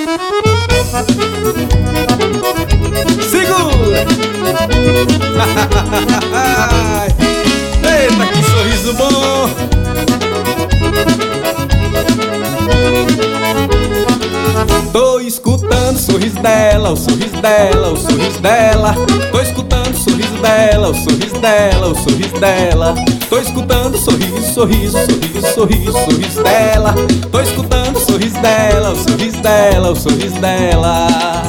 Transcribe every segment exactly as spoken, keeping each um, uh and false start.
Segura! Eita, que sorriso bom! Tô escutando o sorriso dela, o sorriso dela, o sorriso dela. Tô escutando o sorriso dela, o sorriso dela, o sorriso dela. Tô escutando o sorriso, sorriso, sorriso, sorriso, sorriso dela. Tô escutando o sorriso dela, o sorriso dela, o sorriso dela.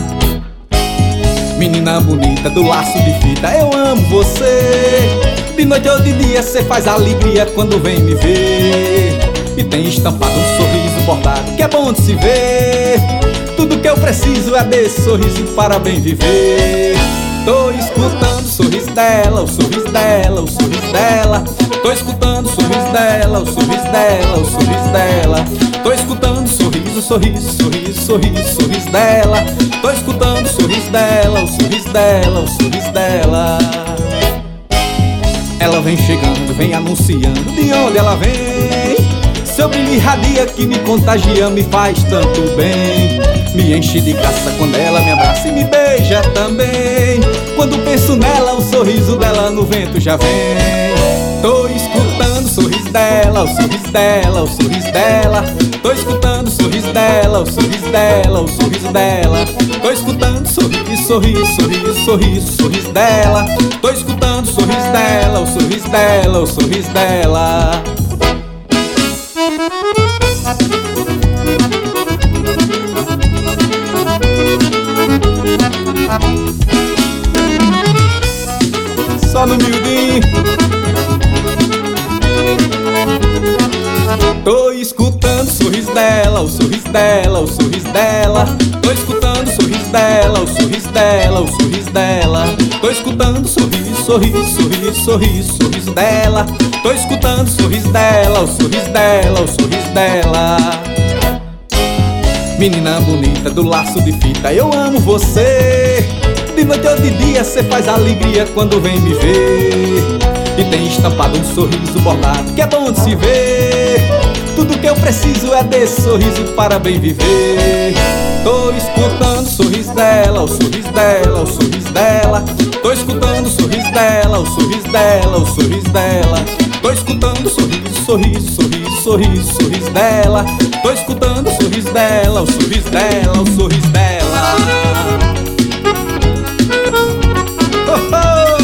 Menina bonita do laço de fita, eu amo você. De noite ou de dia cê faz alegria quando vem me ver. E tem estampado um sorriso bordado que é bom de se ver. Tudo que eu preciso é desse sorriso para bem viver. Tô escutando o sorriso dela, o sorriso dela, o sorriso dela. Tô escutando o sorriso dela, o sorriso dela, o sorriso dela. Tô escutando o sorriso, sorriso, sorriso, sorriso, sorriso dela. Tô escutando o sorriso dela, o sorriso dela, o sorriso dela. Ela vem chegando, vem anunciando de onde ela vem. Seu brilho irradia que me contagia, me faz tanto bem. Me enche de graça quando ela me abraça e me beija também. Quando penso nela, o sorriso dela no vento já vem. Tô escutando o sorriso dela, o sorriso dela, o sorriso dela. Tô escutando o sorriso dela, o sorriso dela, o sorriso dela. Tô escutando o sorriso, sorriso, sorriso, sorriso, sorriso dela. Tô escutando o sorriso dela, o sorriso dela, o sorriso dela. Só no miudinho. Tô escutando o sorriso dela, o sorriso dela, o sorriso dela. Tô escutando o sorriso dela, o sorriso dela, o sorriso dela. Tô escutando o sorriso, sorriso, sorriso, sorriso, sorriso dela. Tô escutando o sorriso dela, o sorriso dela, o sorriso dela. Menina bonita do laço de fita, eu amo você. De noite ou de dia cê faz alegria quando vem me ver. E tem estampado um sorriso bordado que é bom de se ver. Tudo que eu preciso é desse sorriso para bem viver. Tô escutando o sorriso dela, o sorriso dela, o sorriso dela. Tô escutando o sorriso dela, o sorriso dela, o sorriso dela. Tô escutando o sorriso, sorriso, sorriso, sorriso, sorriso dela. Tô escutando o sorriso dela, o sorriso dela, o sorriso dela. Oh, oh.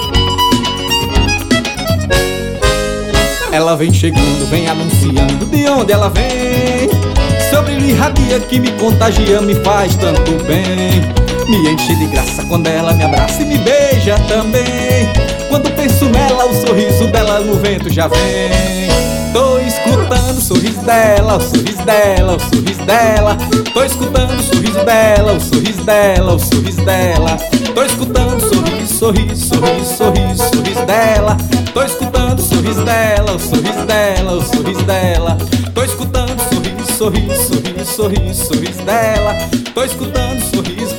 Ela vem chegando, vem anunciando de onde ela vem. Seu brilho irradia que me contagia, me faz tanto bem. Me enche de graça quando ela me abraça e me beija também. Quando penso nela, o sorriso dela no vento já vem. Tô escutando o sorriso dela, o sorriso dela, o sorriso dela. Tô escutando o sorriso dela, o sorriso dela, o sorriso dela. Tô escutando o sorriso, sorriso, sorriso, sorriso, sorriso dela. Tô escutando o sorriso dela, o sorriso dela, o sorriso dela. Tô escutando o sorriso, sorriso, sorriso, sorriso, sorriso dela. Tô escutando o sorriso.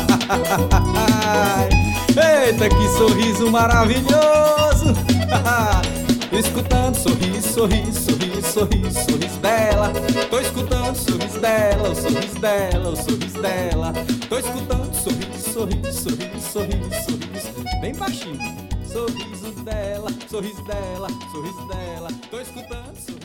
Eita, que sorriso maravilhoso! Escutando sorriso, sorriso, sorriso, sorriso, sorriso dela. Tô escutando o sorriso dela, o sorriso dela, o sorriso dela. Tô escutando sorriso, sorriso, sorriso, sorriso, sorriso. Bem baixinho. Sorriso dela, sorriso dela, sorriso dela. Tô escutando sorriso.